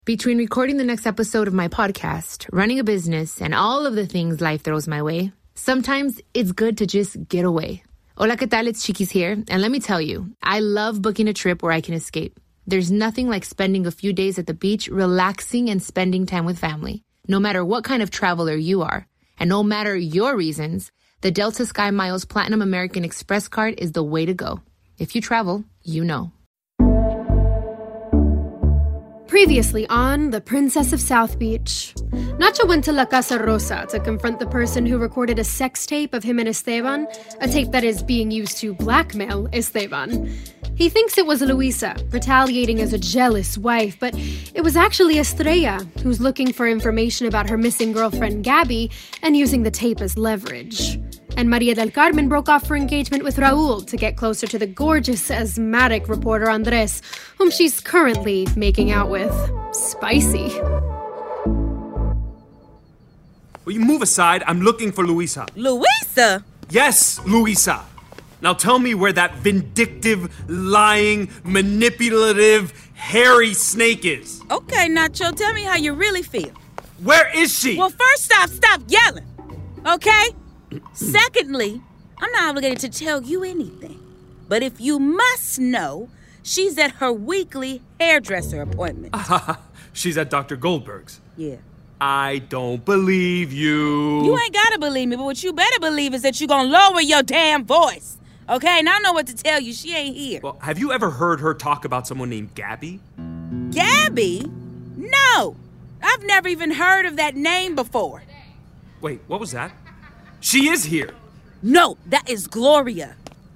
Between recording the next episode of my podcast, running a business, and all of the things life throws my way, sometimes it's good to just get away. Hola, ¿qué tal? It's Chiquis here. And let me tell you, I love booking a trip where I can escape. There's nothing like spending a few days at the beach, relaxing and spending time with family. No matter what kind of traveler you are, and no matter your reasons, the Delta Sky Miles Platinum American Express card is the way to go. If you travel, you know. Previously on The Princess of South Beach, Nacho went to La Casa Rosa to confront the person who recorded a sex tape of him and Esteban, a tape that is being used to blackmail Esteban. He thinks it was Luisa, retaliating as a jealous wife, but it was actually Estrella, who's looking for information about her missing girlfriend Gabby and using the tape as leverage. And Maria del Carmen broke off her engagement with Raul to get closer to the gorgeous, asthmatic reporter Andres, whom she's currently making out with. Spicy. Will you move aside? I'm looking for Luisa. Luisa? Yes, Luisa. Now tell me where that vindictive, lying, manipulative, hairy snake is. Okay, Nacho, tell me how you really feel. Where is she? Well, first off, stop yelling, okay? Secondly, I'm not obligated to tell you anything. But if you must know, she's at her weekly hairdresser appointment. She's at Dr. Goldberg's. Yeah. I don't believe you. You ain't gotta believe me, but what you better believe is that you're gonna lower your damn voice. Okay, and I know what to tell you. She ain't here. Well, have you ever heard her talk about someone named Gabby? Gabby? No. I've never even heard of that name before. Wait, what was that? She is here. No, that is Gloria.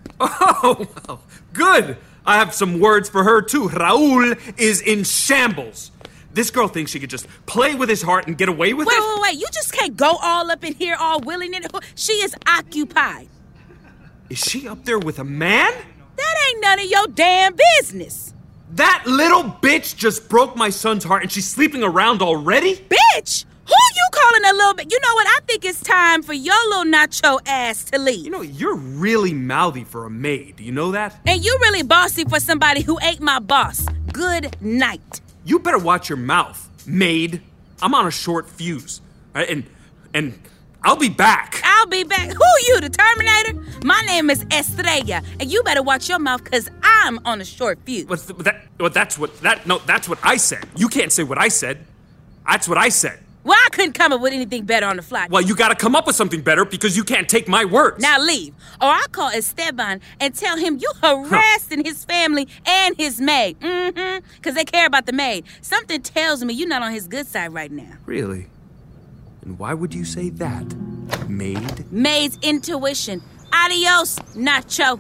Oh, well, good. I have some words for her, too. Raul is in shambles. This girl thinks she could just play with his heart and get away with it? Wait. You just can't go all up in here all willy-nilly. She is occupied. Is she up there with a man? That ain't none of your damn business. That little bitch just broke my son's heart and she's sleeping around already? Bitch? Who you calling a little bit? You know what? I think it's time for your little nacho ass to leave. You know, you're really mouthy for a maid. Do you know that? And you really bossy for somebody who ain't my boss. Good night. You better watch your mouth, maid. I'm on a short fuse. And I'll be back. I'll be back. Who you, the Terminator? My name is Estrella, and you better watch your mouth, because I'm on a short fuse. That's what I said. You can't say what I said. That's what I said. Well, I couldn't come up with anything better on the fly. Well, you gotta come up with something better because you can't take my words. Now leave, or I'll call Esteban and tell him you harassing his family and his maid. Because they care about the maid. Something tells me you're not on his good side right now. Really? And why would you say that, maid? Maid's intuition. Adios, Nacho.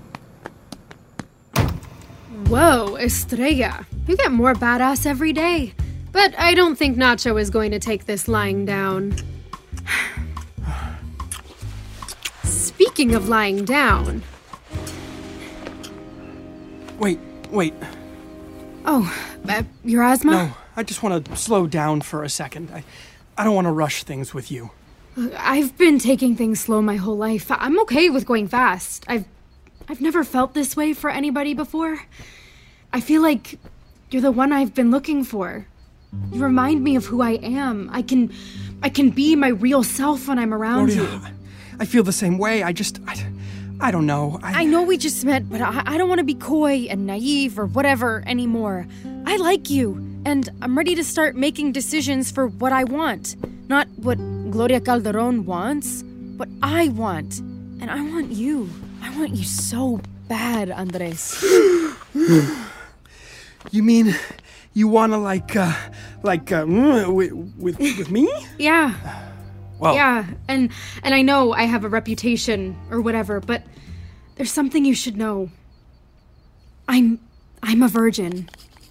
Whoa, Estrella. You get more badass every day. But I don't think Nacho is going to take this lying down. Speaking of lying down... Wait. Oh, your asthma? No, I just want to slow down for a second. I don't want to rush things with you. I've been taking things slow my whole life. I'm okay with going fast. I've never felt this way for anybody before. I feel like you're the one I've been looking for. You remind me of who I am. I can be my real self when I'm around you. I feel the same way. I don't know. I know we just met, but I don't want to be coy and naive or whatever anymore. I like you, and I'm ready to start making decisions for what I want. Not what Gloria Calderon wants, what I want. And I want you. I want you so bad, Andres. You mean... You wanna with me? Yeah. Well. Yeah, and I know I have a reputation or whatever, but there's something you should know. I'm a virgin.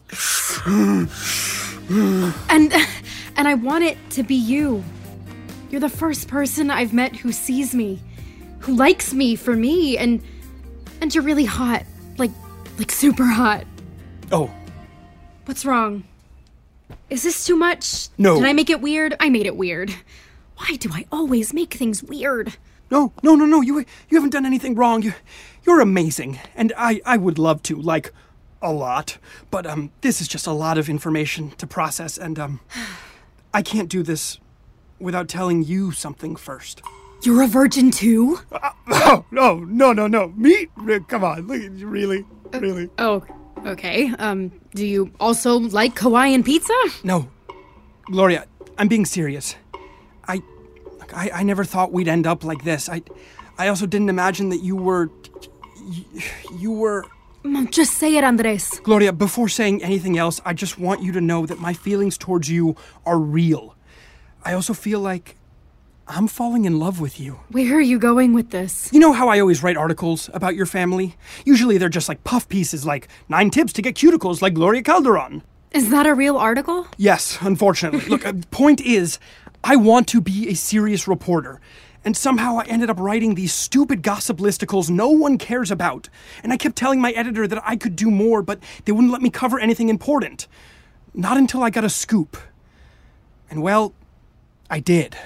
and I want it to be you. You're the first person I've met who sees me, who likes me for me, and you're really hot, like super hot. Oh. What's wrong? Is this too much? No. Did I make it weird? I made it weird. Why do I always make things weird? No. You haven't done anything wrong. You're amazing. And I would love to, like, a lot, but this is just a lot of information to process, and I can't do this without telling you something first. You're a virgin too? No. Me? Come on, really? Oh, okay. Do you also like Hawaiian pizza? No. Gloria, I'm being serious. I never thought we'd end up like this. I also didn't imagine that you were... Just say it, Andres. Gloria, before saying anything else, I just want you to know that my feelings towards you are real. I also feel like I'm falling in love with you. Where are you going with this? You know how I always write articles about your family? Usually they're just like puff pieces like 9 tips to get cuticles like Gloria Calderon. Is that a real article? Yes, unfortunately. Look, point is, I want to be a serious reporter. And somehow I ended up writing these stupid gossip listicles no one cares about. And I kept telling my editor that I could do more, but they wouldn't let me cover anything important. Not until I got a scoop. And well, I did.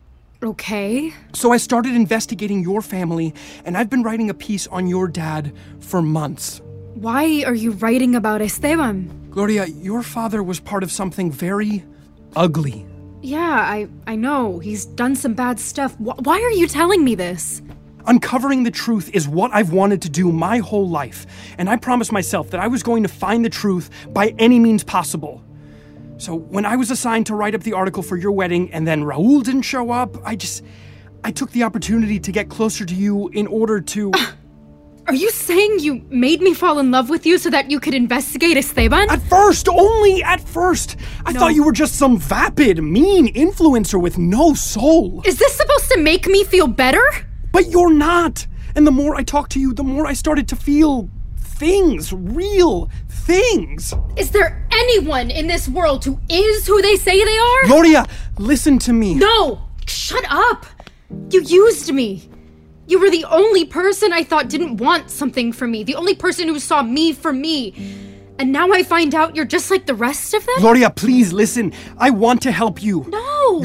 Okay. So I started investigating your family, and I've been writing a piece on your dad for months. Why are you writing about Esteban? Gloria, your father was part of something very ugly. Yeah, I know. He's done some bad stuff. Why are you telling me this? Uncovering the truth is what I've wanted to do my whole life, and I promised myself that I was going to find the truth by any means possible. So when I was assigned to write up the article for your wedding and then Raul didn't show up, I took the opportunity to get closer to you in order to... Are you saying you made me fall in love with you so that you could investigate Esteban? At first, only at first. I thought you were just some vapid, mean influencer with no soul. Is this supposed to make me feel better? But you're not. And the more I talked to you, the more I started to feel things, real things. Is there anyone in this world who is who they say they are? Gloria, listen to me. No, shut up. You used me. You were the only person I thought didn't want something from me, the only person who saw me for me. And now I find out you're just like the rest of them? Gloria, please listen. I want to help you. No!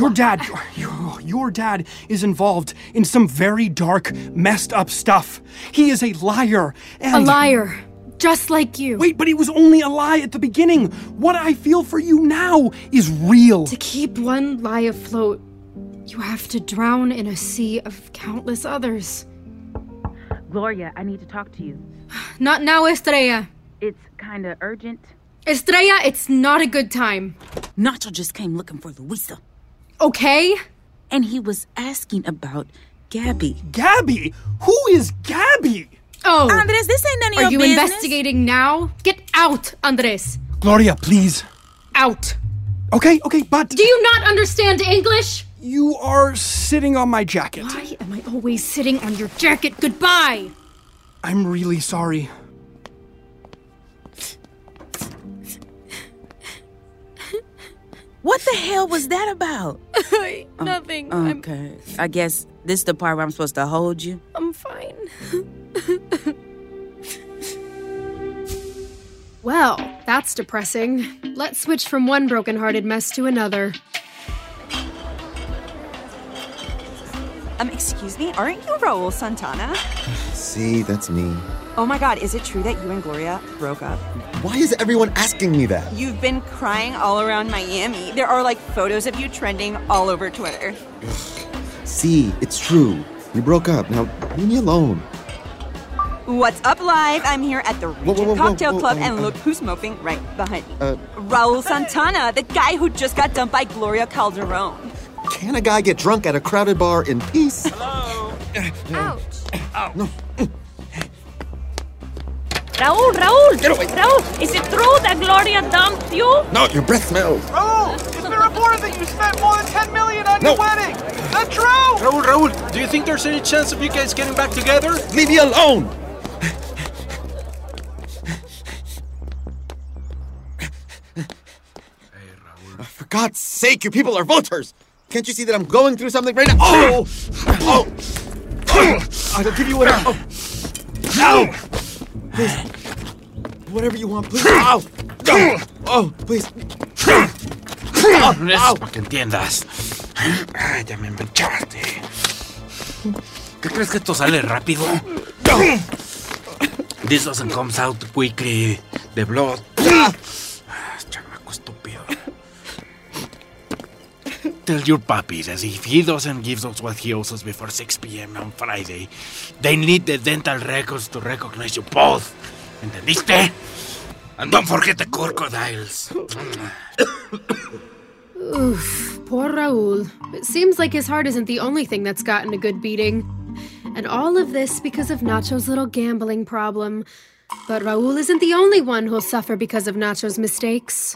Your dad is involved in some very dark, messed up stuff. He is a liar. And... A liar. Just like you. Wait, but he was only a lie at the beginning. What I feel for you now is real. To keep one lie afloat, you have to drown in a sea of countless others. Gloria, I need to talk to you. Not now, Estrella. It's kinda urgent. Estrella, it's not a good time. Nacho just came looking for Luisa. Okay? And he was asking about Gabby. Gabby? Who is Gabby? Oh. Andres, this ain't none of your business. Are you investigating now? Get out, Andres. Gloria, please. Out. Okay, but... Do you not understand English? You are sitting on my jacket. Why am I always sitting on your jacket? Goodbye! I'm really sorry. What the hell was that about? Nothing. Okay. I guess this is the part where I'm supposed to hold you. I'm fine. Well, that's depressing. Let's switch from one broken-hearted mess to another. Excuse me, aren't you Raul Santana? See, that's me. Oh my god, is it true that you and Gloria broke up? Why is everyone asking me that? You've been crying all around Miami. There are photos of you trending all over Twitter. See, it's true. We broke up. Now, leave me alone. What's up, Live? I'm here at the Regent Cocktail Club, and look who's moping right behind me. Raul Santana, the guy who just got dumped by Gloria Calderon. Can a guy get drunk at a crowded bar in peace? Hello? Ouch. Ow. No. Raul, is it true that Gloria dumped you? No, your breath smells. Raul, it's been reported that you spent more than $10 million on your wedding. Is that true? Raul, do you think there's any chance of you guys getting back together? Leave me alone! For God's sake, you people are voters! Can't you see that I'm going through something right now? Oh! I'll give you whatever. Ow! Please. Whatever you want, please. Ow! Oh, please. No es para que entiendas. Ay, ya me manchaste. ¿Qué crees que esto sale rápido? This doesn't come out quickly. the blood. Chamaco estúpido. Tell your papi that if he doesn't give us what he owes us before 6 p.m. on Friday, they need the dental records to recognize you both. ¿Entendiste? And don't forget the crocodiles. Oof, poor Raul. It seems like his heart isn't the only thing that's gotten a good beating. And all of this because of Nacho's little gambling problem. But Raul isn't the only one who'll suffer because of Nacho's mistakes.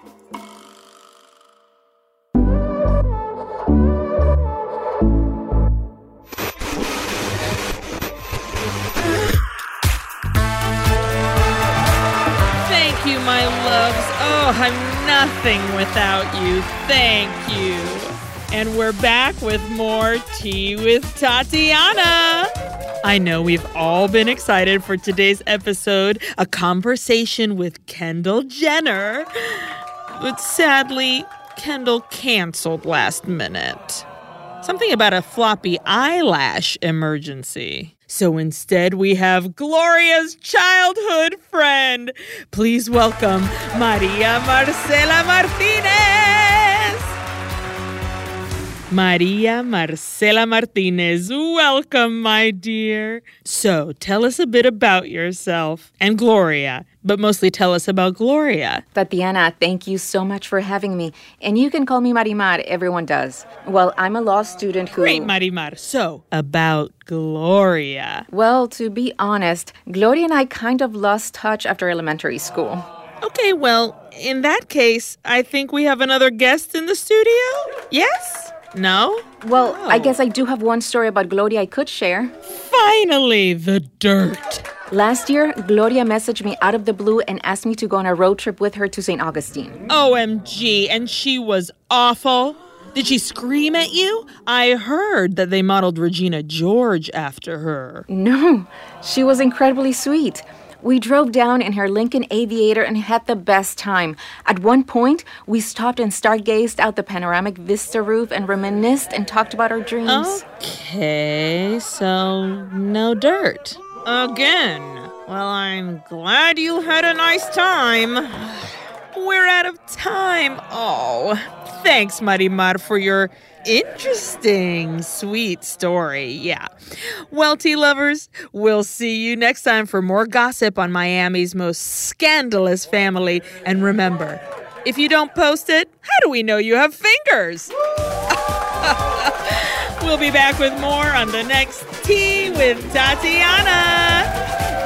Thank you, my loves. Oh, I'm nothing without you. Thank you. And we're back with more Tea with Tatiana. I know we've all been excited for today's episode, a conversation with Kendall Jenner. But sadly, Kendall canceled last minute. Something about a floppy eyelash emergency. So instead, we have Gloria's childhood friend. Please welcome Maria Marcela Martinez. Maria Marcela Martinez, welcome, my dear. So, tell us a bit about yourself and Gloria, but mostly tell us about Gloria. Tatiana, thank you so much for having me. And you can call me Marimar, everyone does. Well, I'm a law student who... Great, Marimar. So, about Gloria. Well, to be honest, Gloria and I kind of lost touch after elementary school. Okay, well, in that case, I think we have another guest in the studio? Yes? No? Well, I guess I do have one story about Gloria I could share. Finally, the dirt. Last year, Gloria messaged me out of the blue and asked me to go on a road trip with her to St. Augustine. OMG, and she was awful? Did she scream at you? I heard that they modeled Regina George after her. No, she was incredibly sweet. We drove down in her Lincoln Aviator and had the best time. At one point, we stopped and stargazed out the panoramic vista roof and reminisced and talked about our dreams. Okay, so no dirt. Again. Well, I'm glad you had a nice time. We're out of time. Oh, thanks, Marimar, for your interesting, sweet story. Yeah. Well, tea lovers, we'll see you next time for more gossip on Miami's most scandalous family. And remember, if you don't post it, how do we know you have fingers? We'll be back with more on the next Tea with Tatiana.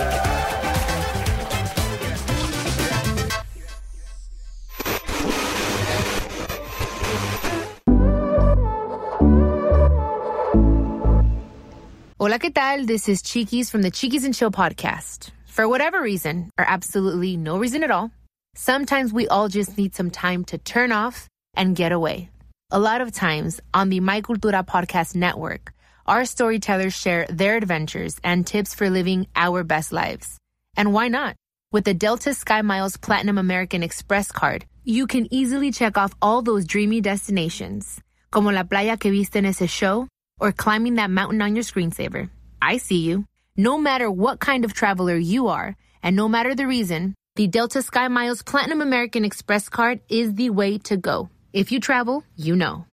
Hola, ¿qué tal? This is Chiquis from the Chiquis and Chill podcast. For whatever reason, or absolutely no reason at all, sometimes we all just need some time to turn off and get away. A lot of times on the My Cultura podcast network, our storytellers share their adventures and tips for living our best lives. And why not? With the Delta Sky Miles Platinum American Express card, you can easily check off all those dreamy destinations, como la playa que viste en ese show, or climbing that mountain on your screensaver. I see you. No matter what kind of traveler you are, and no matter the reason, the Delta Sky Miles Platinum American Express card is the way to go. If you travel, you know.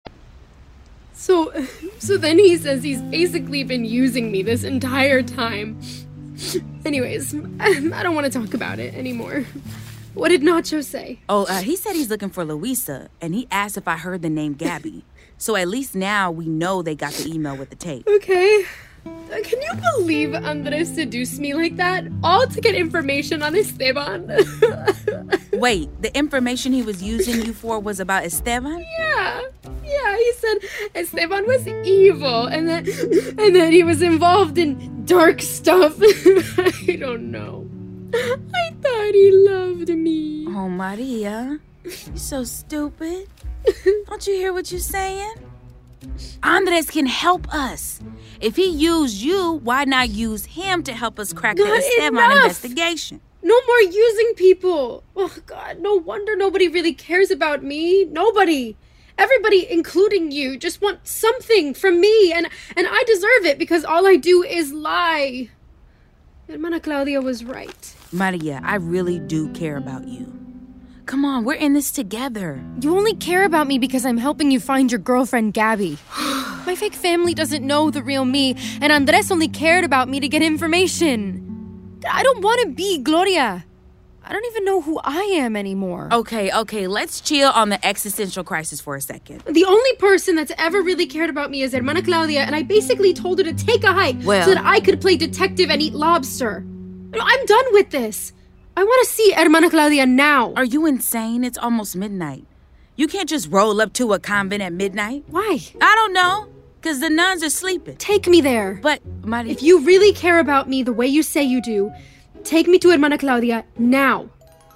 So then he says he's basically been using me this entire time. Anyways, I don't want to talk about it anymore. What did Nacho say? Oh, he said he's looking for Luisa, and he asked if I heard the name Gabby. So at least now we know they got the email with the tape. Okay. Can you believe Andres seduced me like that? All to get information on Esteban? Wait, the information he was using you for was about Esteban? Yeah, he said Esteban was evil and that he was involved in dark stuff. I don't know. I thought he loved me. Oh, Maria, you're so stupid. Don't you hear what you're saying? Andres can help us. If he used you, why not use him to help us crack the Esteban investigation? No more using people. Oh, God, no wonder nobody really cares about me. Nobody. Everybody, including you, just want something from me, and I deserve it because all I do is lie. Hermana Claudia was right. Maria, I really do care about you. Come on, we're in this together. You only care about me because I'm helping you find your girlfriend, Gabby. My fake family doesn't know the real me, and Andres only cared about me to get information. I don't want to be Gloria. I don't even know who I am anymore. Okay, let's chill on the existential crisis for a second. The only person that's ever really cared about me is Hermana Claudia, and I basically told her to take a hike so that I could play detective and eat lobster. I'm done with this. I want to see Hermana Claudia now. Are you insane? It's almost midnight. You can't just roll up to a convent at midnight. Why? I don't know. Because the nuns are sleeping. Take me there. But, Maria... If you really care about me the way you say you do, take me to Hermana Claudia now.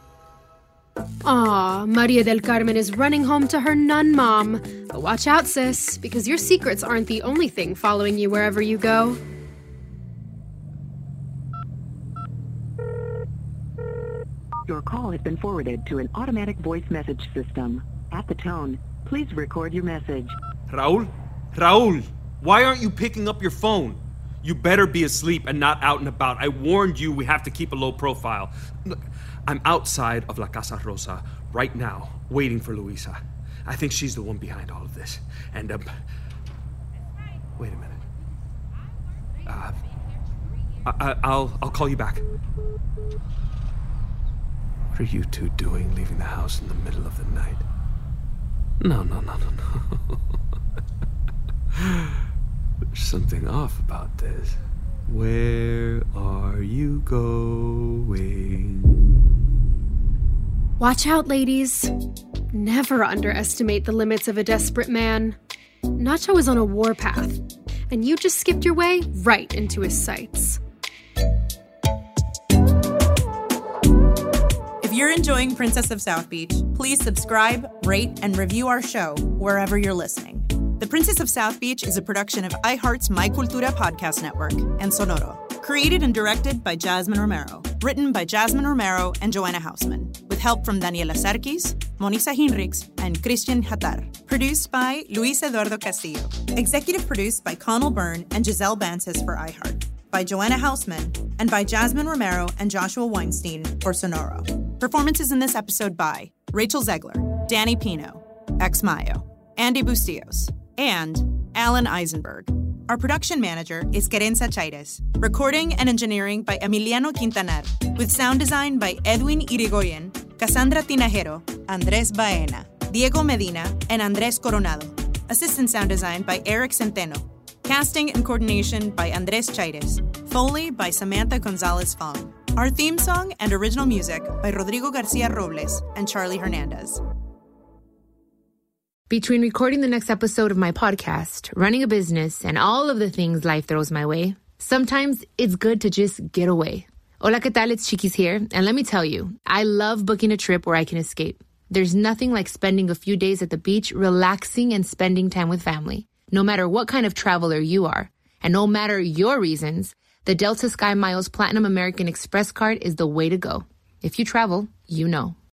Aw, Maria del Carmen is running home to her nun mom. But watch out, sis, because your secrets aren't the only thing following you wherever you go. Your call has been forwarded to an automatic voice message system. At the tone, please record your message. Raul, why aren't you picking up your phone? You better be asleep and not out and about. I warned you we have to keep a low profile. Look, I'm outside of La Casa Rosa right now, waiting for Luisa. I think she's the one behind all of this. And, wait a minute. I'll call you back. What are you two doing leaving the house in the middle of the night? No. There's something off about this. Where are you going? Watch out, ladies. Never underestimate the limits of a desperate man. Nacho is on a warpath, and you just skipped your way right into his sights. If you're enjoying Princess of South Beach, please subscribe, rate, and review our show wherever you're listening. The Princess of South Beach is a production of iHeart's My Cultura podcast network and Sonoro. Created and directed by Jasmine Romero. Written by Jasmine Romero and Joanna Hausman. With help from Daniela Sarkis, Monisa Hinrichs, and Christian Hatar. Produced by Luis Eduardo Castillo. Executive produced by Connell Byrne and Giselle Bances for iHeart. By Joanna Hausman, and by Jasmine Romero and Joshua Weinstein for Sonoro. Performances in this episode by Rachel Zegler, Danny Pino, Ex Mayo, Andy Bustillos, and Alan Eisenberg. Our production manager is Querenza Chaires. Recording and engineering by Emiliano Quintanar. With sound design by Edwin Irigoyen, Cassandra Tinajero, Andres Baena, Diego Medina, and Andres Coronado. Assistant sound design by Eric Centeno. Casting and coordination by Andres Chaires. Foley by Samantha Gonzalez Fong. Our theme song and original music by Rodrigo Garcia Robles and Charlie Hernandez. Between recording the next episode of my podcast, running a business, and all of the things life throws my way, sometimes it's good to just get away. Hola, ¿qué tal? It's Chiquis here. And let me tell you, I love booking a trip where I can escape. There's nothing like spending a few days at the beach, relaxing and spending time with family. No matter what kind of traveler you are, and no matter your reasons, the Delta Sky Miles Platinum American Express card is the way to go. If you travel, you know.